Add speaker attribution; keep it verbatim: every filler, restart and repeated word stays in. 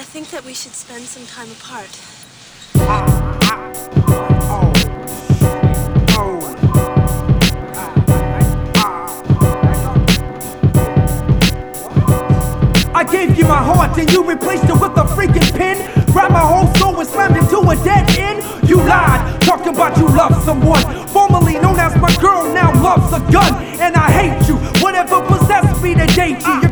Speaker 1: I think that we should spend some time apart.
Speaker 2: I gave you my heart and you replaced it with a freaking pen. Grabbed my whole soul and slammed it to a dead end. You lied, talking about you love someone formerly known as my girl, now loves a gun. And I hate you, whatever possessed me to date you.